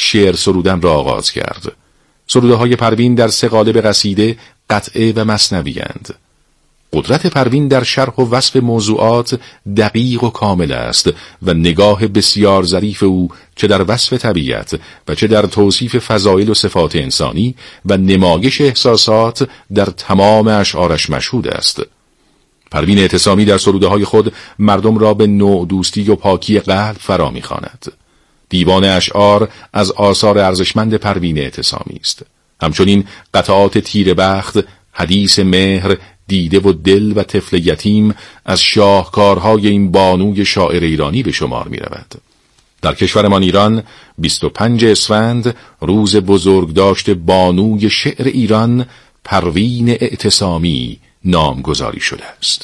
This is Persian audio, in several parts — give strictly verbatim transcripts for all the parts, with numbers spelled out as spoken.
شعر سرودن را آغاز کرد. سروده های پروین در سه قالب قصیده، قطعه و مثنوی اند. قدرت پروین در شرح و وصف موضوعات دقیق و کامل است و نگاه بسیار ظریف او چه در وصف طبیعت و چه در توصیف فضایل و صفات انسانی و نمایش احساسات در تمام اشعارش مشهود است. پروین اعتصامی در سروده‌های خود مردم را به نوع دوستی و پاکی قلب فرا می‌خواند. دیوان اشعار از آثار ارزشمند پروین اعتصامی است. همچنین قطعات تیر بخت، حدیث مهر، دیده و دل و طفل یتیم از شاهکارهای این بانوی شاعر ایرانی به شمار می رود. در کشورمان ایران بیست و پنجم اسفند روز بزرگداشت بانوی شعر ایران پروین اعتصامی نامگذاری شده است.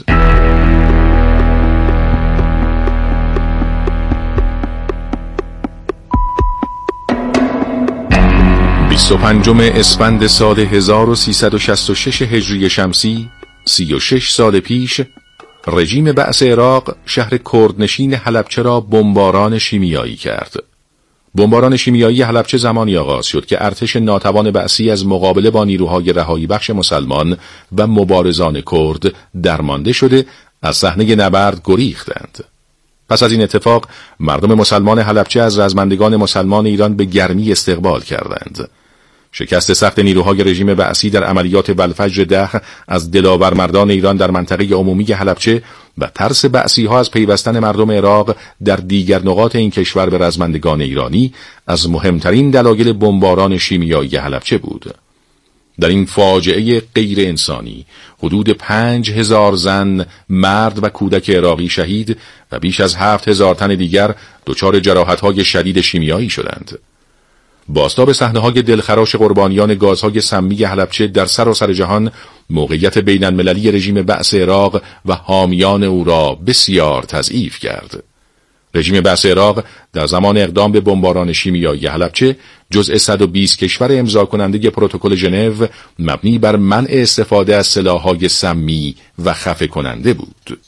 بیست و پنجم اسفند سال هزار و سیصد و شصت و شش هجری شمسی، سی و شش سال پیش، رژیم بعث عراق شهر کردنشین حلبچه را بمباران شیمیایی کرد. بمباران شیمیایی حلبچه زمانی آغاز شد که ارتش ناتوان بعثی از مقابله با نیروهای رهایی بخش مسلمان و مبارزان کرد درمانده شده از صحنه نبرد گریختند. پس از این اتفاق مردم مسلمان حلبچه از رزمندگان مسلمان ایران به گرمی استقبال کردند. شکست سخت نیروهای رژیم بعثی در عملیات بلفجر ده از دلاور مردان ایران در منطقه عمومی حلبچه و ترس بعثی ها از پیوستن مردم عراق در دیگر نقاط این کشور به رزمندگان ایرانی از مهمترین دلایل بمباران شیمیایی حلبچه بود. در این فاجعه غیر انسانی حدود پنج هزار زن، مرد و کودک عراقی شهید و بیش از هفت هزار تن دیگر دچار جراحت‌های شدید شیمیایی شدند. بازتاب صحنه‌های دلخراش قربانیان گازهای سمی حلبچه در سراسر جهان موقعیت بین المللی رژیم بعث عراق و حامیان او را بسیار تضعیف کرد. رژیم بعث عراق در زمان اقدام به بمباران شیمیایی حلبچه جزء صد و بیست کشور امضا کننده پروتکل ژنو مبنی بر منع استفاده از سلاح‌های سمی و خفه کننده بود.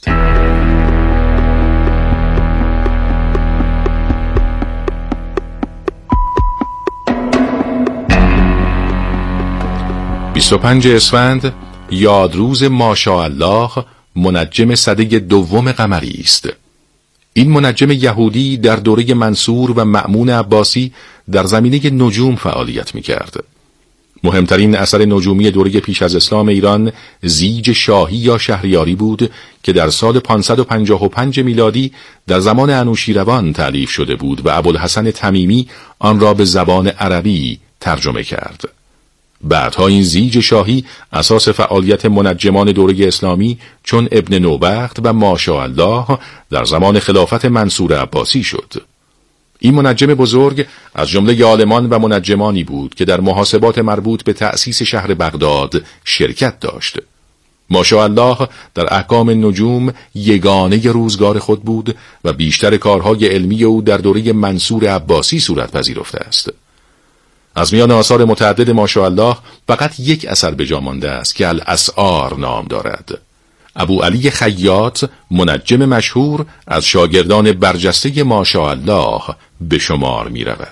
بیست و پنجم اسفند یادروز ماشاءالله منجم سده دوم قمری است. این منجم یهودی در دوره منصور و مأمون عباسی در زمینه نجوم فعالیت می‌کرد. مهمترین اثر نجومی دوره پیش از اسلام ایران زیج شاهی یا شهریاری بود که در سال پانصد و پنجاه و پنج میلادی در زمان انوشیروان تألیف شده بود و ابوالحسن تمیمی آن را به زبان عربی ترجمه کرد. بعدها این زیج شاهی اساس فعالیت منجمان دوره اسلامی چون ابن نوبخت و ماشاءالله در زمان خلافت منصور عباسی شد. این منجم بزرگ از جمله عالمان و منجمانی بود که در محاسبات مربوط به تأسیس شهر بغداد شرکت داشت. ماشاءالله در احکام نجوم یگانه روزگار خود بود و بیشتر کارهای علمی او در دوره منصور عباسی صورت پذیرفته است. از میان آثار متعدد ماشاءالله فقط یک اثر به جا مانده است که الاسعار نام دارد. ابو علی خیاط منجم مشهور از شاگردان برجسته ماشاءالله به شمار می رود.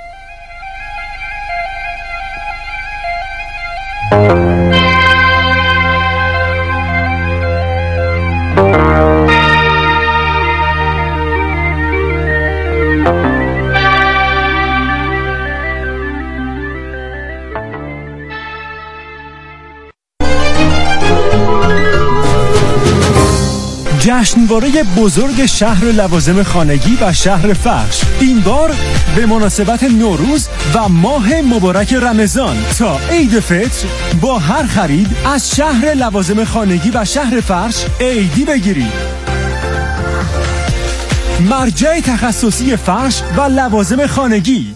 جشنواره بزرگ شهر لوازم خانگی و شهر فرش، این بار به مناسبت نوروز و ماه مبارک رمضان تا عید فطر با هر خرید از شهر لوازم خانگی و شهر فرش عیدی بگیرید. مرجع تخصصی فرش و لوازم خانگی.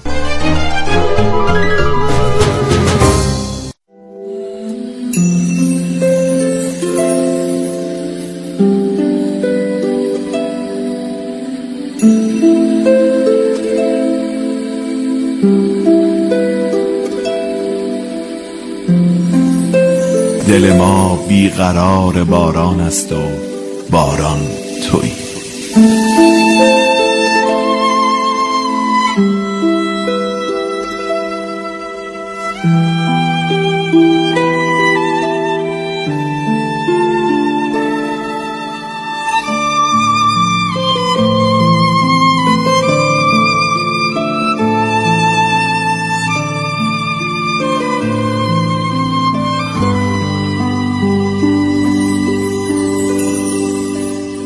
دل ما بیقرار باران است و باران تویی.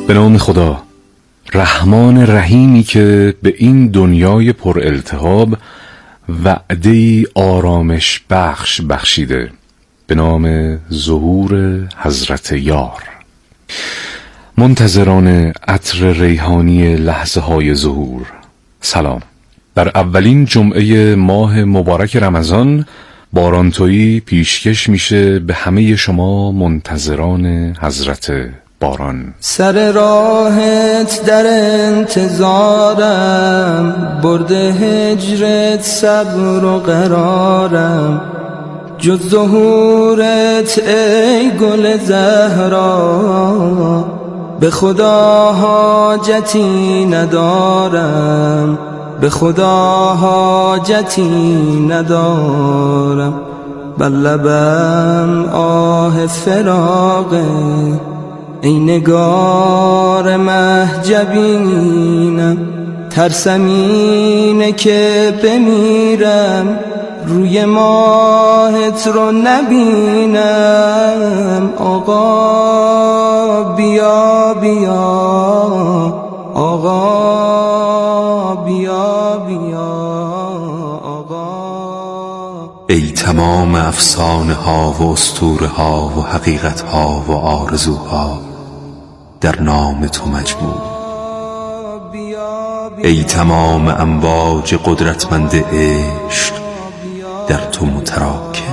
به نام خدا، رحمان رحیمی که به این دنیای پر التهاب وعده‌ای آرامش بخش بخشیده، به نام ظهور حضرت یار. منتظران عطر ریحانی لحظه های ظهور، سلام. در اولین جمعه ماه مبارک رمضان، بارانتویی پیشکش میشه به همه شما منتظران حضرت باران. سر راهت در انتظارم، برده هجرت صبر و قرارم. جز ظهورت ای گل زهرا، به خدا حاجتی ندارم، به خدا حاجتی ندارم. بر لبم آه فراقه، ای نگار مهجبینم. ترسم اینه که بمیرم، روی ماهت رو نبینم. آقا بیا بیا، آقا بیا بیا، آقا. ای تمام افسانه ها و اسطوره ها و حقیقت ها و آرزوها در نام تو مجموع. ای تمام امواج قدرتمند عشق در تو متراکم.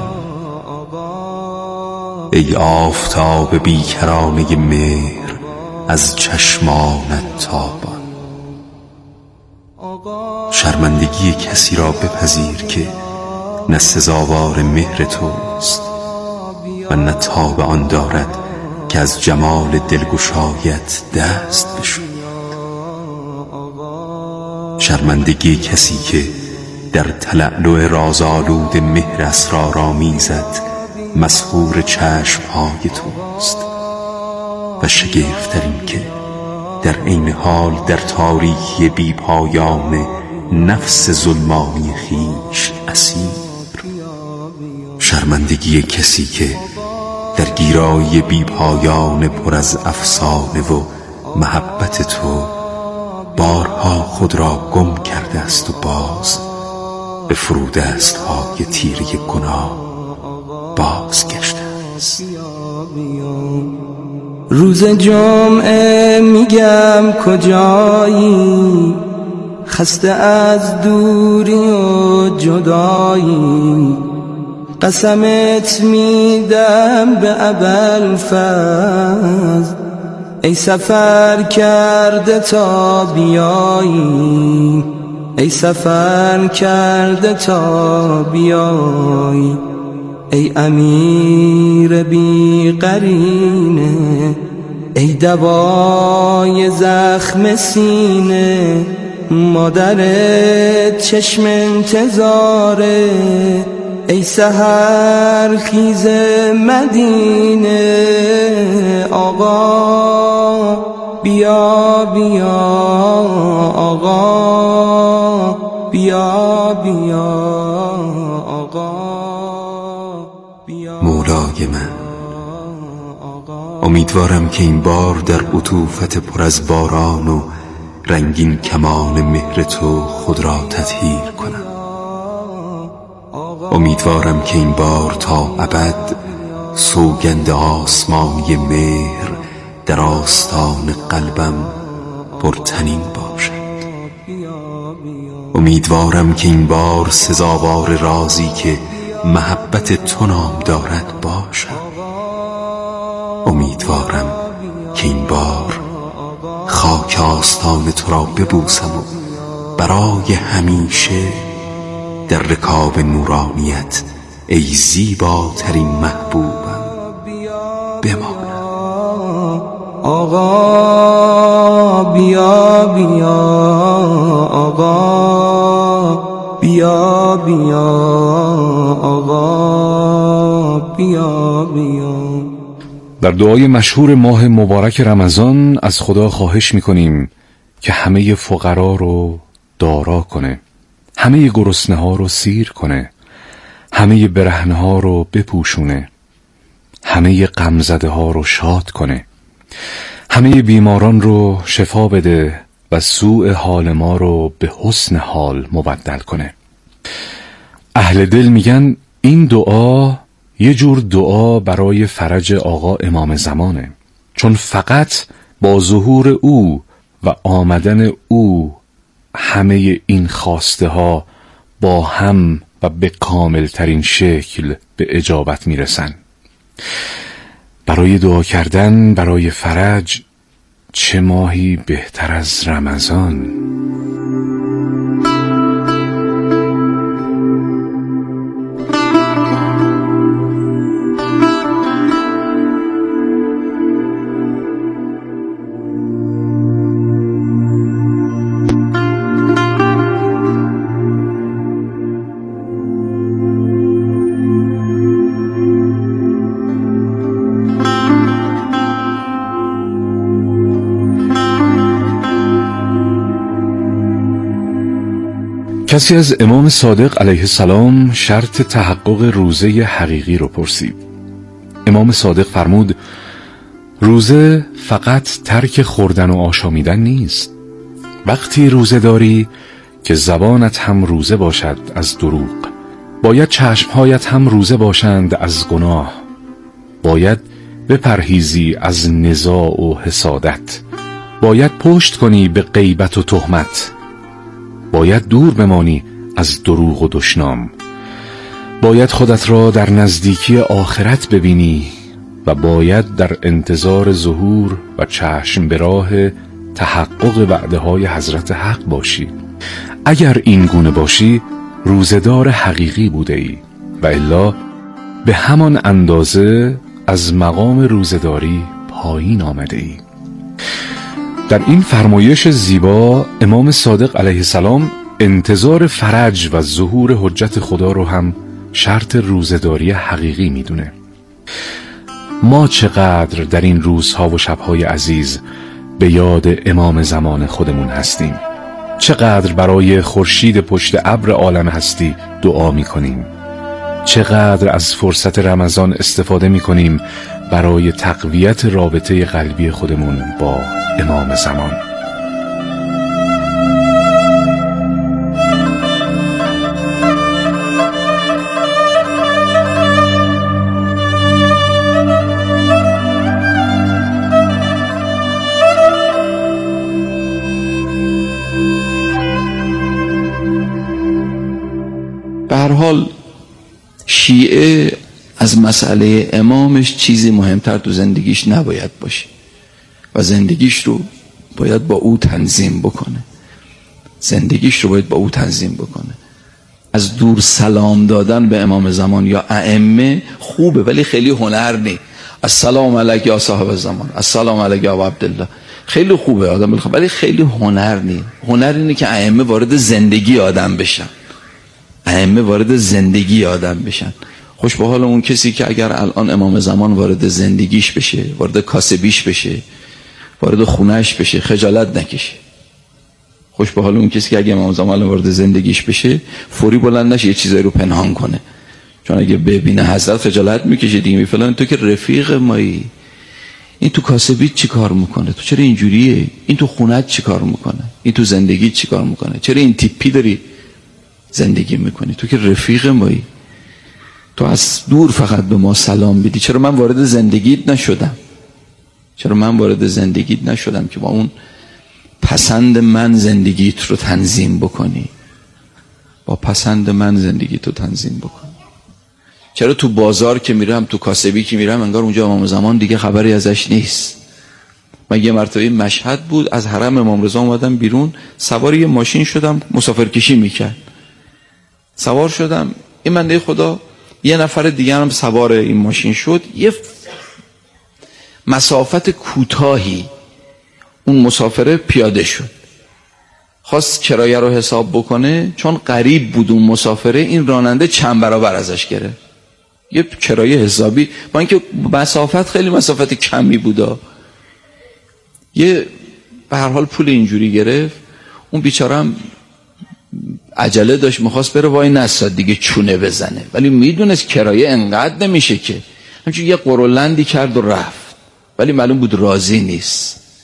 ای آفتاب بیکرانه مهر از چشمانت تابان. شرمندگی کسی را بپذیر که نه سزاوار مهر توست و نه تاب آن دارد که از جمال دلگشایت دست بشوید. شرمندگی کسی که در تلألؤ رازآلود مهر اسرارآمیزت مسحور چشمهای توست. و شگفت‌ترین که در عین حال در تاریکی بی پایان نفس ظلمانی خویش اسیر. شرمندگی کسی که در گیرایی بی پایان پر از افسانه و محبت تو بارها خود را گم کرده است و باز به فرودست‌های تیره گناه باز گشته است. روز جمعه میگم کجایی، خسته از دوری و جدایی. قسمت میدم به ابوالفضل، ای سفر کرده تا بیایی، ای سفر کرده تا بیایی. ای امیر بی قرینه، ای دوای زخم سینه. مادرت چشم انتظاره، ای سحر خیز مدینه. آقا بیا بیا، آقا بیا بیا، آقا بیا. مولای من، امیدوارم که این بار در عطوفت پر از باران و رنگین کمان مهر تو خود را تطهیر کنم. امیدوارم که این بار تا ابد سوگند آسمانی مهر در آستان قلبم پرتنین باشد. امیدوارم که این بار سزاوار رازی که محبت تو نام دارد باشد. امیدوارم که این بار خاک آستان تو را ببوسم و برای همیشه در رکاب نورانیت ای زیباترین محبوبم بمانم. آقا بیا بیا، آقا بیا بیا، آقا بیا بیا. در دعای مشهور ماه مبارک رمضان از خدا خواهش میکنیم که همه فقرا رو دارا کنه، همه گرسنه ها رو سیر کنه، همه برهنه ها رو بپوشونه، همه غمزده ها رو شاد کنه، همه بیماران رو شفا بده و سوء حال ما رو به حسن حال مبدل کنه. اهل دل میگن این دعا یه جور دعا برای فرج آقا امام زمانه، چون فقط با ظهور او و آمدن او همه این خواسته ها با هم و به کامل ترین شکل به اجابت میرسن. برای دعا کردن برای فرج چه ماهی بهتر از رمضان؟ کسی از امام صادق علیه السلام شرط تحقق روزه حقیقی رو پرسید. امام صادق فرمود روزه فقط ترک خوردن و آشامیدن نیست. وقتی روزه داری که زبانت هم روزه باشد از دروغ، باید چشمهایت هم روزه باشند از گناه، باید بپرهیزی از نزاع و حسادت، باید پشت کنی به غیبت و تهمت، باید دور بمانی از دروغ و دشنام، باید خودت را در نزدیکی آخرت ببینی و باید در انتظار ظهور و چشم به راه تحقق وعده های حضرت حق باشی. اگر این گونه باشی روزدار حقیقی بوده ای و الا به همان اندازه از مقام روزداری پایین آمده ای. در این فرمایش زیبا امام صادق علیه السلام انتظار فرج و ظهور حجت خدا رو هم شرط روزداری حقیقی میدونه. ما چقدر در این روزها و شبهای عزیز به یاد امام زمان خودمون هستیم، چقدر برای خورشید پشت ابر عالم هستی دعا میکنیم، چقدر از فرصت رمضان استفاده میکنیم برای تقویت رابطه قلبی خودمون با امام زمان. به هر حال شیعه از مسئله امامش چیزی مهمتر تو زندگیش نباید باشه و زندگیش رو باید با او تنظیم بکنه. زندگیش رو باید با او تنظیم بکنه. از دور سلام دادن به امام زمان یا ائمه خوبه ولی خیلی هنر نی. السلام علیک یا صاحب زمان، السلام علیک یا عبدالله، خیلی خوبه آدم بلخواه ولی خیلی هنر نی. هنر اینه که ائمه وارد زندگی آدم بشن، ائمه وارد زندگی آدم بشن. خوش به حال اون کسی که اگر الان امام زمان وارد زندگیش بشه، وارد کاسبیش بشه، وارد خونهش بشه، خجالت نکشه. خوش به حال اون کسی که اگر امام زمان وارد زندگیش بشه فوری بلند نشه یه چیزایی رو پنهان کنه، چون اگه ببینه حضرت خجالت میکشه دیگه، می فلان تو که رفیق مایی، این تو کاسبیت چی کار میکنه، تو چرا اینجوریه، این تو خونهت چی کار میکنه، این تو زندگیت چی کار میکنه، چرا این تیپی داری زندگی میکنی، تو که رفیق مایی، تو از دور فقط به ما سلام بدی، چرا من وارد زندگیت نشدم، چرا من وارد زندگیت نشدم که با اون پسند من زندگیت رو تنظیم بکنی، با پسند من زندگیت رو تنظیم بکنی. چرا تو بازار که میرم، تو کاسبی که میرم، انگار اونجا امام زمان دیگه خبری ازش نیست. من یه مرتبه مشهد بود، از حرم امام رضا اومدم بیرون، سوار یه ماشین شدم مسافرکشی میکرد، سوار شدم، این بنده خدا یه نفر دیگه هم سوار این ماشین شد، یه مسافت کوتاهی اون مسافره پیاده شد، خواست کرایه رو حساب بکنه، چون قریب بود اون مسافره، این راننده چند برابر ازش گرفت، یه کرایه حسابی، با اینکه مسافت خیلی مسافت کمی بودا، یه به هر حال پول اینجوری گرفت. اون بیچاره هم عجله داشت، میخواست بره وای نستاد دیگه چونه بزنه، ولی میدونست کرایه انقدر نمیشه که همچون یه قرولندی کرد و رفت، ولی معلوم بود راضی نیست.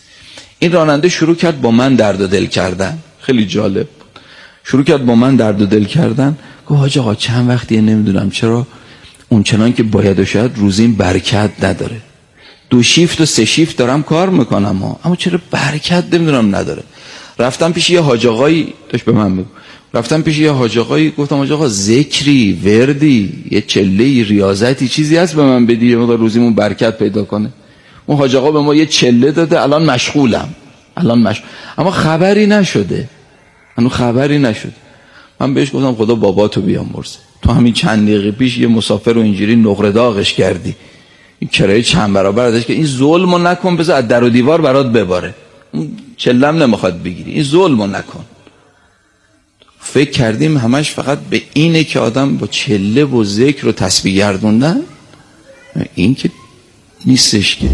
این راننده شروع کرد با من درد و دل کردن. خیلی جالب بود. شروع کرد با من درد و دل کردن. گفت حاج آقا چند وقتیه نمیدونم چرا اون چنان که باید و شاید روزیم برکت نداره. دو شیفت و سه شیفت دارم کار میکنم ها. اما چرا برکت نمیدونم نداره. رفتم پیش یه حاج آقایی، داشت به من بگو. رفتم پیش یه حاج آقایی، گفتم حاج آقا ذکری، وردی، یه چله ریاضتی چیزی هست به من بدی یه مقدار روزیمون برکت پیدا کنه. اون حاج آقا به ما یه چله داده. الان مشغولم. الان مشغول. اما خبری نشده. اما خبری نشد. من بهش گفتم خدا باباتو بیامرزه. تو همین چند دقیقه پیش یه مسافر رو اینجوری نقره داغش کردی. این کرایه چند برابر ازش که این ظلمو نکن، بذار از در و دیوار برات بباره. اون چلم نمیخواد بگیری. این ظلمو نکن. فکر کردیم همش فقط به اینه که آدم با چله و ذکر و تسبیح گردوندن. این که نیستش که.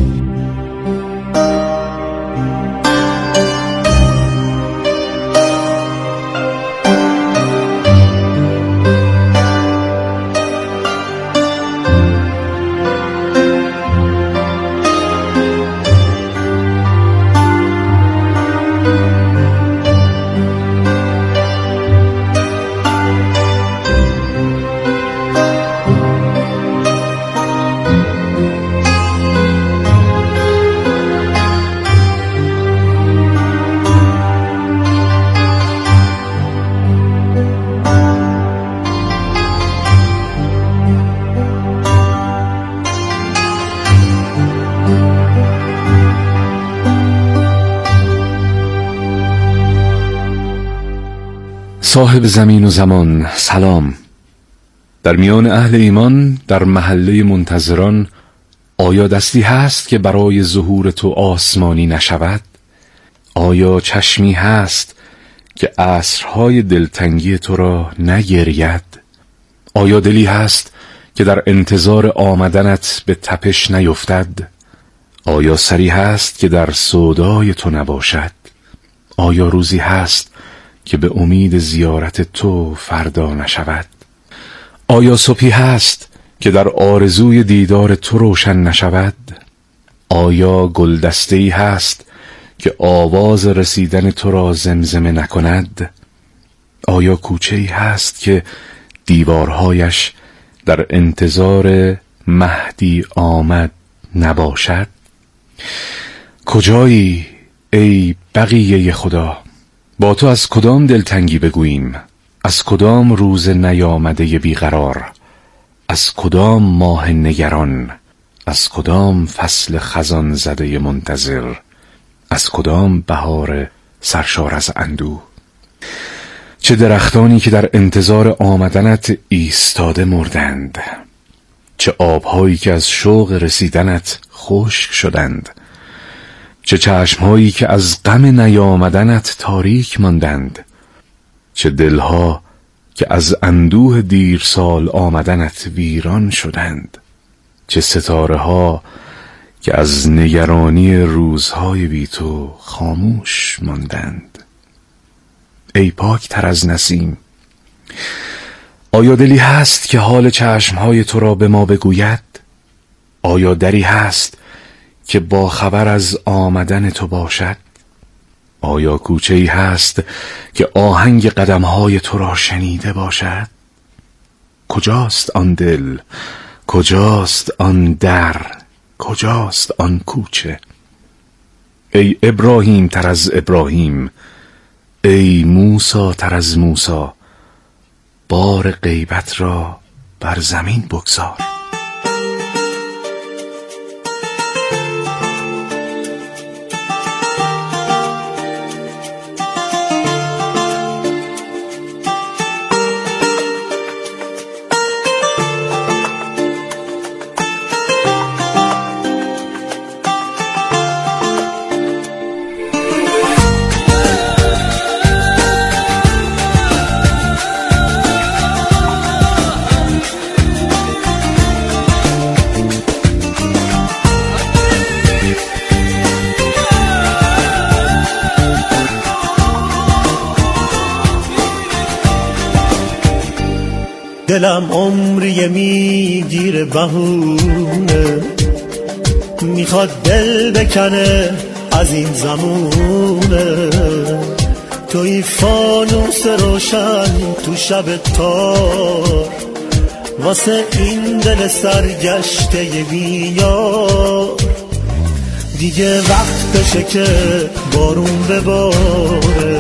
صاحب زمین و زمان سلام. در میان اهل ایمان در محله منتظران آیا دستی هست که برای ظهور تو آسمانی نشود؟ آیا چشمی هست که عصرهای دلتنگی تو را نگرید؟ آیا دلی هست که در انتظار آمدنت به تپش نیفتد؟ آیا سری هست که در سودای تو نباشد؟ آیا روزی هست که به امید زیارت تو فردا نشود؟ آیا صبحی هست که در آرزوی دیدار تو روشن نشود؟ آیا گلدسته‌ای هست که آواز رسیدن تو را زمزمه نکند؟ آیا کوچه‌ای هست که دیوارهایش در انتظار مهدی آمد نباشد؟ کجایی ای بقیه خدا؟ با تو از کدام دلتنگی بگوییم؟ از کدام روز نیامده بیقرار؟ از کدام ماه نگران؟ از کدام فصل خزان زده منتظر؟ از کدام بهار سرشار از اندوه؟ چه درختانی که در انتظار آمدنت ایستاده مردند، چه آبهایی که از شوق رسیدنت خشک شدند، چه چشمهایی که از غم نیامدنت تاریک ماندند، چه دلها که از اندوه دیر سال آمدنت ویران شدند، چه ستاره ها که از نگرانی روزهای بی تو خاموش ماندند. ای پاک تر از نسیم، آیا دلی هست که حال چشمهای تو را به ما بگوید؟ آیا دری هست که با خبر از آمدن تو باشد؟ آیا کوچه‌ای هست که آهنگ قدمهای تو را شنیده باشد؟ کجاست آن دل؟ کجاست آن در؟ کجاست آن کوچه؟ ای ابراهیم تر از ابراهیم، ای موسی تر از موسی، بار غیبت را بر زمین بگذار. دلم عمری میگیره بهونه، میخواد دل بکنه از این زمونه، توی فانوس روشن تو شب تار، واسه این دل سرگشته بیار. دیگه وقتشه که بارون بباره،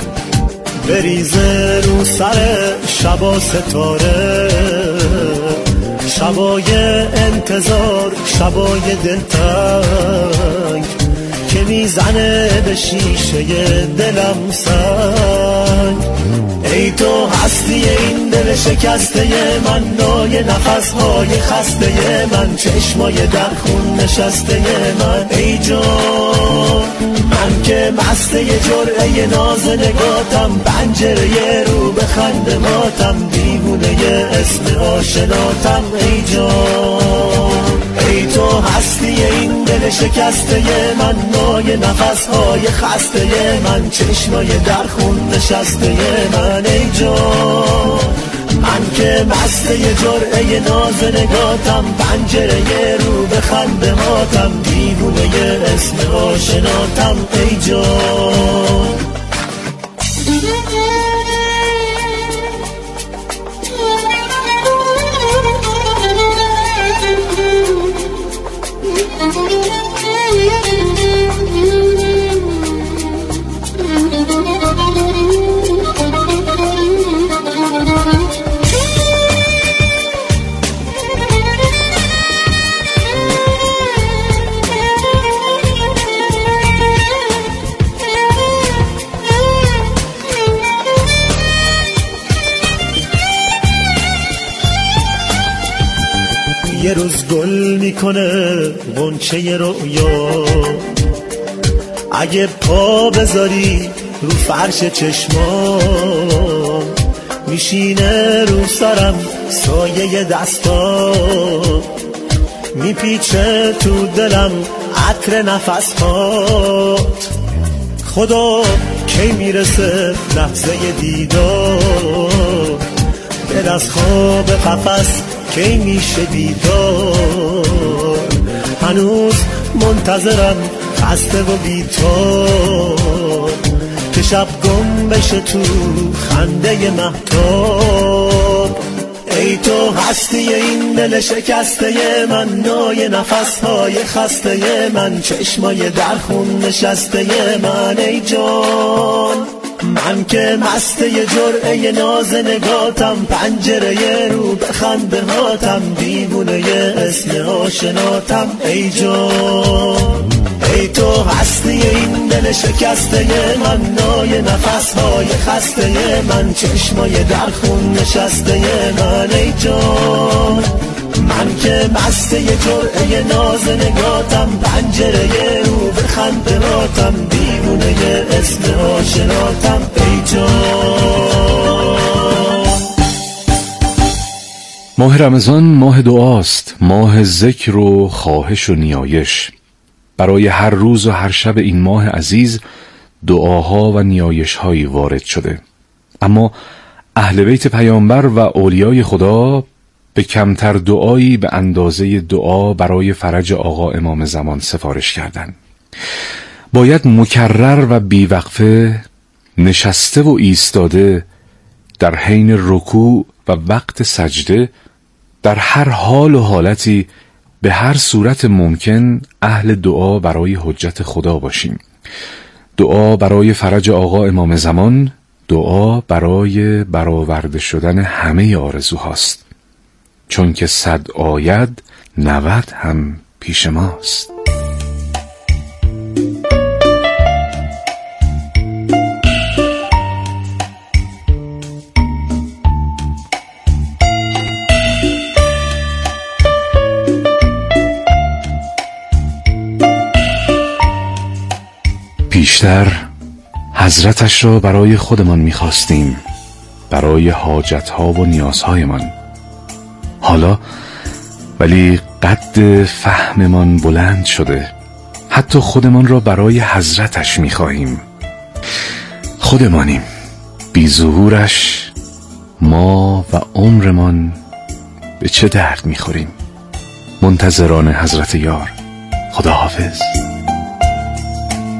بریزه رو سر شبا ستاره، شبای انتظار، شبای دلتنگ که میزنه به شیشه دلم سنگ. ای تو هستی این دل شکسته من، نای نفسهای خسته من، چشمای در خون نشسته من. ای جان من که مسته جرعه ناز نگاتم، پنجره رو به خنده ماتم، دیوونه اسم آشناتم. ای جان ای تو هستی این دل شکسته من، نای نفسهای خسته من، چشمای در خون نشسته من. ای جان من که مسته جرعه ناز نگاتم، پنجره رو به خنده ماتم، دیوونه اسم آشناتم. ای جان یه روز گل میکنه غنچه رویا، اگه پا بذاری رو فرش چشمام، میشینه رو سرم سایه دستا، میپیچه تو دلم عطر نفسات. خدا کی میرسه لحظه دیدار، دل از خواب قفس کی میشه بیدار. هنوز منتظرم خسته و بی‌تاب، که شب گم بشه تو خنده مهتاب. ای تو هستی این دل شکسته من، نای نفسهای خسته من، چشمای در خون نشسته من. ای جان من که مسته جرعه ناز نگاتم، پنجره رو به خنده هاتم، دیوونه اسم آشناتم. ای جان ای تو هستی این دل شکسته من، نای نفسهای خسته من، چشمای در خون نشسته من. ای جان من که مسته جرعه ناز نگاتم، پنجره رو به خنده هاتم، دیوونه اسم آشناتم. ای جان ماه رمضان ماه دعاست، ماه ذکر و خواهش و نیایش. برای هر روز و هر شب این ماه عزیز دعاها و نیایش‌هایی وارد شده، اما اهل بیت پیامبر و اولیای خدا به کمتر دعایی به اندازه دعا برای فرج آقا امام زمان سفارش کردند. باید مکرر و بیوقفه نشسته و ایستاده، در حین رکوع و وقت سجده، در هر حال و حالتی، به هر صورت ممکن اهل دعا برای حجت خدا باشیم. دعا برای فرج آقا امام زمان، دعا برای برآورده شدن همه آرزوهاست، چون که صد آید نود هم پیش ماست. بیشتر حضرتش را برای خودمان می‌خواستیم، برای حاجت‌ها و نیازهایمان. حالا ولی قد فهممان بلند شده، حتی خودمان را برای حضرتش می‌خواهیم. خودمانیم، بی ظهورش ما و عمرمان به چه درد می‌خوریم. منتظران حضرت یار. خداحافظ.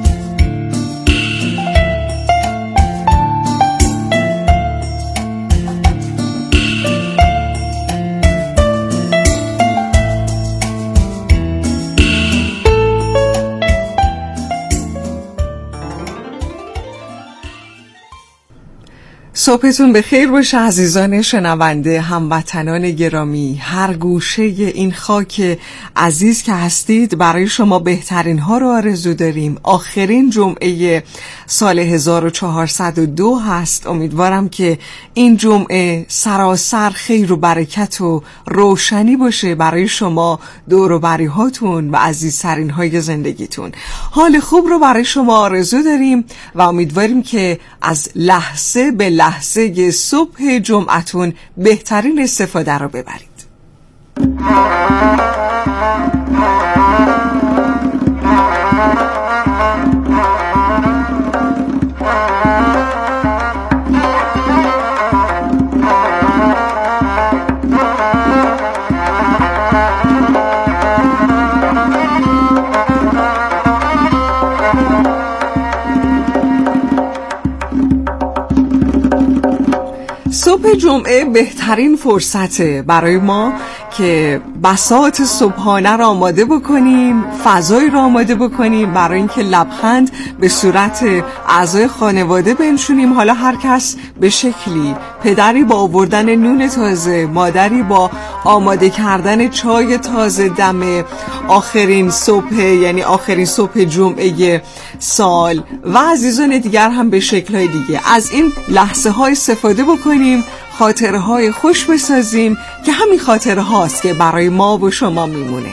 صبحتون بخیر باشه عزیزان شنونده، هموطنان گرامی، هر گوشه این خاک عزیز که هستید برای شما بهترین ها رو آرزو داریم. آخرین جمعه سال هزار و چهارصد و دو هست. امیدوارم که این جمعه سراسر خیر و برکت و روشنی باشه برای شما، دور و بری هاتون و عزیزترین های زندگیتون. حال خوب رو برای شما آرزو داریم و امیدواریم که از لحظه به لحظه صبح جمعتون بهترین استفاده رو ببرید. صبح جمعه بهترین فرصته برای ما که بساط صبحانه را آماده بکنیم، فضایی را آماده بکنیم برای اینکه لبخند به صورت اعضای خانواده بنشونیم. حالا هر کس به شکلی، پدری با آوردن نون تازه، مادری با آماده کردن چای تازه دم آخرین صبح، یعنی آخرین صبح جمعه سال، و عزیزان دیگر هم به شکل‌های دیگه. از این لحظه های استفاده بکنیم، خاطره های خوش بسازیم که همین خاطره هاست که برای ما و شما میمونه.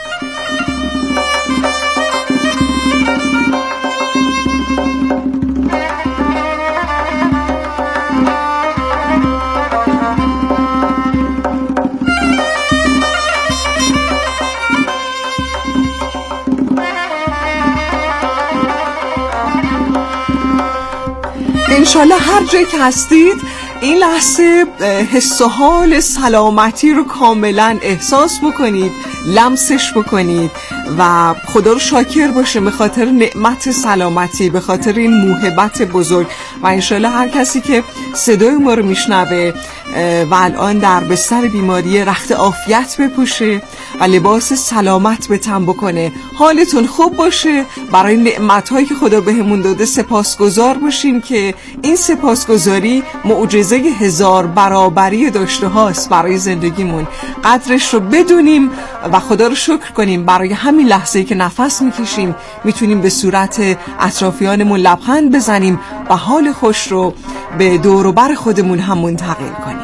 انشالله هر جایی که هستید این لحظه حس و حال سلامتی رو کاملا احساس بکنید، لمسش بکنید و خدا رو شاکر باشه به خاطر نعمت سلامتی، به خاطر این موهبت بزرگ. و انشالله هر کسی که صدای ما رو میشنوه و الان در بستر بیماری رخت عافیت بپوشه و لباس سلامت به تن بکنه، حالتون خوب باشه، برای نعمت‌هایی که خدا بهمون داده سپاسگزار باشیم که این سپاسگزاری معجزه هزار برابری داشته هاست برای زندگیمون. قدرش رو بدونیم و خدا رو شکر کنیم برای همین لحظه‌ای که نفس میکشیم میتونیم به صورت اطرافیانمون لبخند بزنیم و حال خوش رو به دور و بر خودمون هم منتقل کنیم.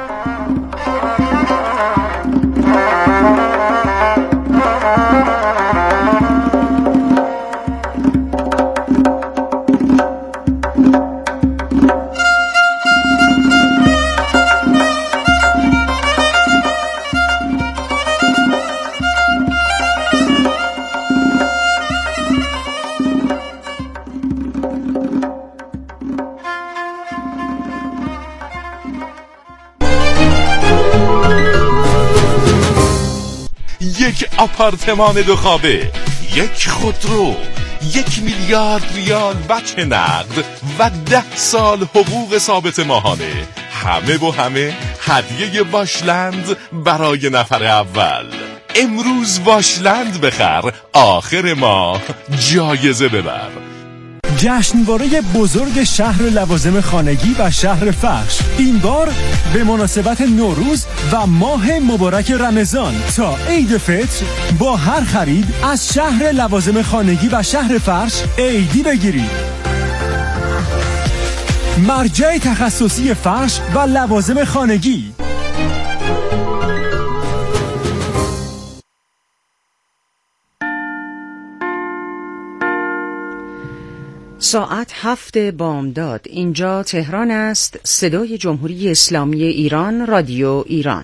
یک آپارتمان دو خوابه، یک خودرو، یک میلیارد ریال بچه نقد و ده سال حقوق ثابت ماهانه، همه و همه هدیه واشلند برای نفر اول. امروز واشلند بخر، آخر ماه جایزه ببر. جشنواره بزرگ شهر لوازم خانگی و شهر فرش، این بار به مناسبت نوروز و ماه مبارک رمضان تا عید فطر با هر خرید از شهر لوازم خانگی و شهر فرش عیدی بگیرید. مرجع تخصصی فرش و لوازم خانگی. ساعت هفت بامداد. اینجا تهران است. صدای جمهوری اسلامی ایران، رادیو ایران.